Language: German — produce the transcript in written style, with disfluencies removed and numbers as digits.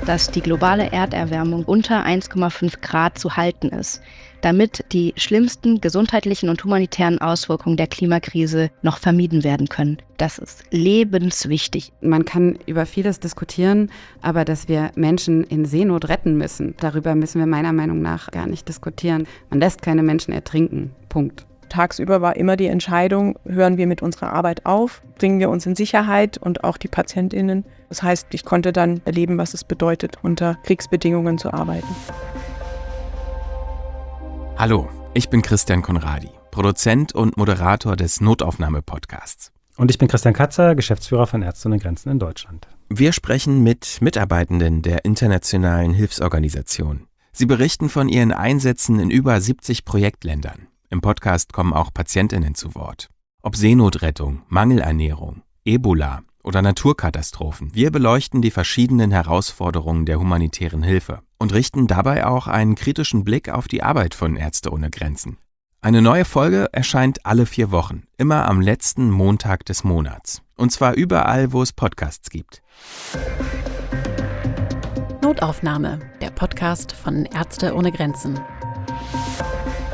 dass die globale Erderwärmung unter 1,5 Grad zu halten ist, damit die schlimmsten gesundheitlichen und humanitären Auswirkungen der Klimakrise noch vermieden werden können. Das ist lebenswichtig. Man kann über vieles diskutieren, aber dass wir Menschen in Seenot retten müssen, darüber müssen wir meiner Meinung nach gar nicht diskutieren. Man lässt keine Menschen ertrinken. Punkt. Tagsüber war immer die Entscheidung, hören wir mit unserer Arbeit auf, bringen wir uns in Sicherheit und auch die PatientInnen. Das heißt, ich konnte dann erleben, was es bedeutet, unter Kriegsbedingungen zu arbeiten. Hallo, ich bin Christian Conradi, Produzent und Moderator des Notaufnahme-Podcasts. Und ich bin Christian Katzer, Geschäftsführer von Ärzte ohne Grenzen in Deutschland. Wir sprechen mit Mitarbeitenden der internationalen Hilfsorganisation. Sie berichten von ihren Einsätzen in über 70 Projektländern. Im Podcast kommen auch PatientInnen zu Wort. Ob Seenotrettung, Mangelernährung, Ebola oder Naturkatastrophen, wir beleuchten die verschiedenen Herausforderungen der humanitären Hilfe und richten dabei auch einen kritischen Blick auf die Arbeit von Ärzte ohne Grenzen. Eine neue Folge erscheint alle 4 Wochen, immer am letzten Montag des Monats. Und zwar überall, wo es Podcasts gibt. Notaufnahme, der Podcast von Ärzte ohne Grenzen.